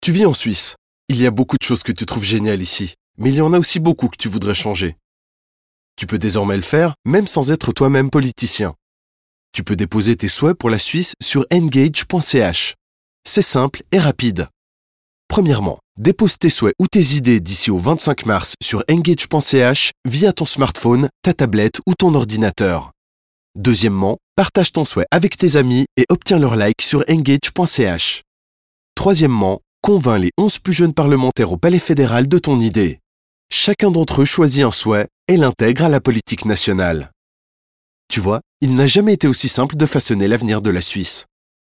Tu vis en Suisse. Il y a beaucoup de choses que tu trouves géniales ici, mais il y en a aussi beaucoup que tu voudrais changer. Tu peux désormais le faire, même sans être toi-même politicien. Tu peux déposer tes souhaits pour la Suisse sur engage.ch. C'est simple et rapide. Premièrement, dépose tes souhaits ou tes idées d'ici au 25 mars sur engage.ch via ton smartphone, ta tablette ou ton ordinateur. Deuxièmement, partage ton souhait avec tes amis et obtiens leur like sur engage.ch. Troisièmement, convainc les 11 plus jeunes parlementaires au Palais fédéral de ton idée. Chacun d'entre eux choisit un souhait et l'intègre à la politique nationale. Tu vois, il n'a jamais été aussi simple de façonner l'avenir de la Suisse.